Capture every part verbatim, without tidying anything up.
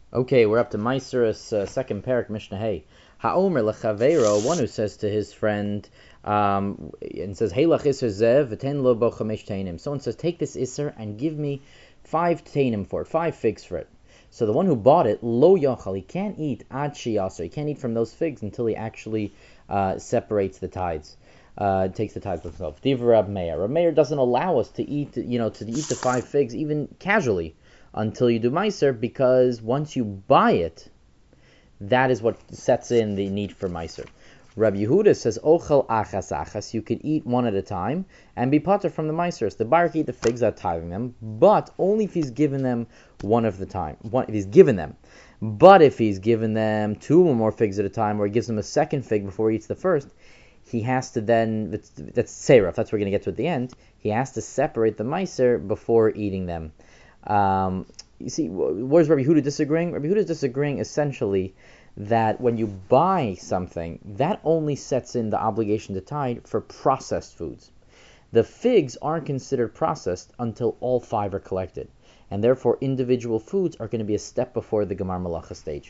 Okay, we're up to Meiser's uh, second parak, Mishnah Hey. Ha'omer lechavero, one who says to his friend, um, and says, Hey lach iser zev, v'ten lo bo chamesh teinim. Someone says, take this iser and give me five teinim for it, five figs for it. So the one who bought it, lo yachal, he can't eat ad shiyaser, he can't eat from those figs until he actually uh, separates the tithes. Uh, takes the tithes himself. Divrei Rab Meir. Rab Meir doesn't allow us to eat, you know, to eat the five figs even casually until you do Meiser, because once you buy it, that is what sets in the need for Meiser. Rabbi Yehuda says, Ochel achas achas, you could eat one at a time and be potter from the Meisers. The buyer can eat the figs without tithing them, but only if he's given them one of the time. One, if he's given them. But if he's given them two or more figs at a time, or he gives them a second fig before he eats the first, he has to then, that's, that's Seraph, that's what we're going to get to at the end, he has to separate the Meiser before eating them. Um, you see, where's Rabbi Yehuda disagreeing? Rabbi Yehuda is disagreeing essentially that when you buy something, that only sets in the obligation to tithe for processed foods. The figs aren't considered processed until all five are collected, and therefore individual foods are going to be a step before the Gemar Malacha stage.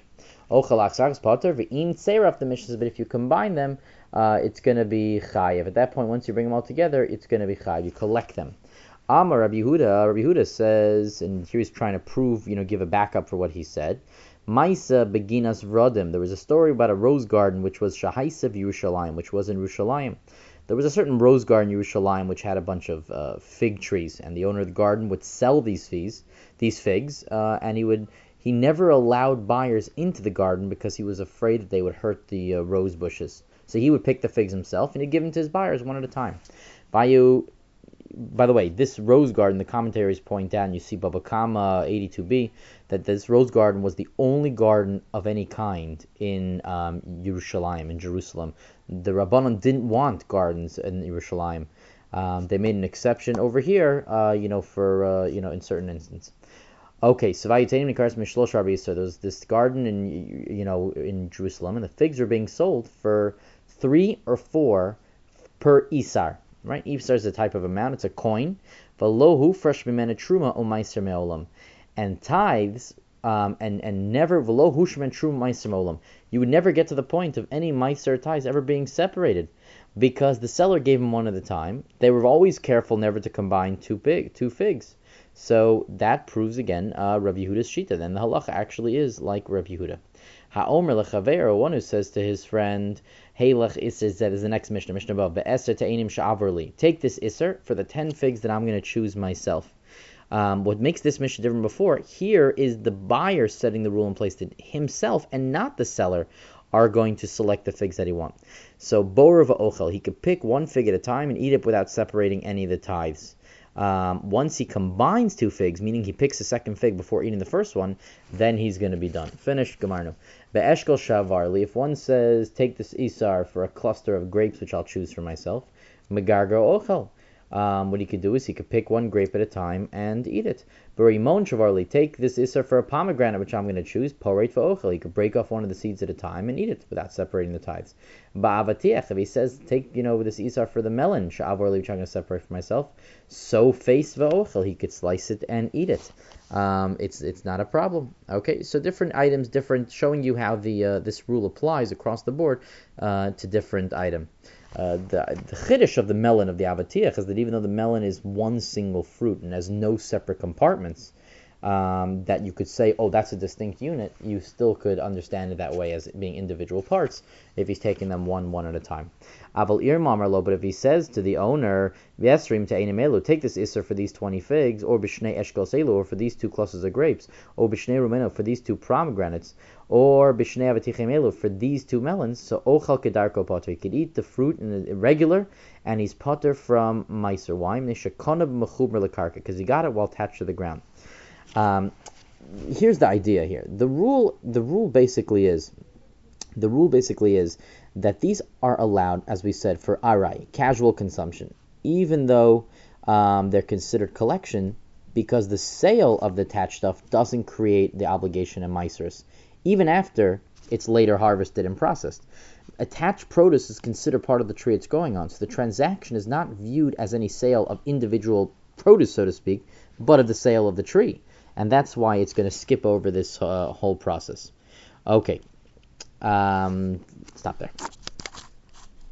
The Mishnah says, but if you combine them, uh, it's going to be chayiv. At that point, once you bring them all together, it's going to be chayiv. You collect them. Amar Rabbi Yehuda, Rabbi Yehuda says, and here he's trying to prove, you know, give a backup for what he said. Maisa beginas rodim. There was a story about a rose garden which was Shahaisav Yerushalayim, which was in Yerushalayim. There was a certain rose garden in Yerushalayim which had a bunch of uh, fig trees, and the owner of the garden would sell these figs, these figs, uh, and he would he never allowed buyers into the garden because he was afraid that they would hurt the uh, rose bushes. So he would pick the figs himself and he'd give them to his buyers one at a time. Bayu. By the way, this rose garden, the commentaries point out, and you see Baba Kama eighty-two b, that this rose garden was the only garden of any kind in um, Yerushalayim, in Jerusalem. The Rabbanon didn't want gardens in Yerushalayim. Um, they made an exception over here, uh, you know, for, uh, you know, in certain instances. Okay, so there's this garden in, you know, in Jerusalem, and the figs are being sold for three or four per isar. Right, Isar is a type of amount; it's a coin. V'lohu fresh b'mena truma o meiser me'olam, and tithes, um, and and never v'lohu shemen truma meiser me'olam. You would never get to the point of any meiser tithes ever being separated, because the seller gave them one at a time. They were always careful never to combine two big two figs. So that proves again uh, Rabbi Yehuda's shita. Then the halacha actually is like Rabbi Yehuda. Ha'omer lechaveiro, one who says to his friend, Hey lech iser, that is the next Mishnah, Mishnah above, Be'eser te'enim sha'avarli. Take this iser for the ten figs that I'm going to choose myself. Um, what makes this Mishnah different before, here is the buyer setting the rule in place that himself and not the seller are going to select the figs that he wants. So, Borer va'ochel, he could pick one fig at a time and eat it without separating any of the tithes. Um, once he combines two figs, meaning he picks a second fig before eating the first one, then he's going to be done. Finished, Gemarno. Be'eshkol shavarli, if one says, take this isar for a cluster of grapes which I'll choose for myself, megargo ochel. Um, what he could do is he could pick one grape at a time and eat it. Berimon shavarli, take this isar for a pomegranate which I'm going to choose, poreit va'ochel. He could break off one of the seeds at a time and eat it without separating the tithes. Ba'avatiach, if he says, take, you know, this isar for the melon, shavarli, which I'm going to separate for myself, so face va'ochel, he could slice it and eat it. Um, it's it's not a problem. Okay, so different items, different, showing you how the uh, this rule applies across the board uh, to different item. Uh, the, the chiddush of the melon of the avatiach is that even though the melon is one single fruit and has no separate compartments, um, that you could say, oh, that's a distinct unit, you still could understand it that way as being individual parts if he's taking them one one at a time. Aval ir mamarlo, but if he says to the owner, V'esrim te'enim elu, take this iser for these twenty figs, or b'shnei eshkol selu, or for these two clusters of grapes, or b'shnei rumeno, for these two pomegranates, or b'shnei avatichem elu, for these two melons, so ochal kedarko potter, he could eat the fruit in the regular, and he's potter from meiser. Why? Because he got it while attached to the ground. Um, here's the idea here. The rule, the rule basically is, the rule basically is that these are allowed, as we said, for arai, casual consumption, even though um, they're considered collection, because the sale of the attached stuff doesn't create the obligation in meisers, even after it's later harvested and processed. Attached produce is considered part of the tree it's going on, so the transaction is not viewed as any sale of individual produce, so to speak, but of the sale of the tree. and that's why it's going to skip over this uh, whole process. Okay, um, stop there.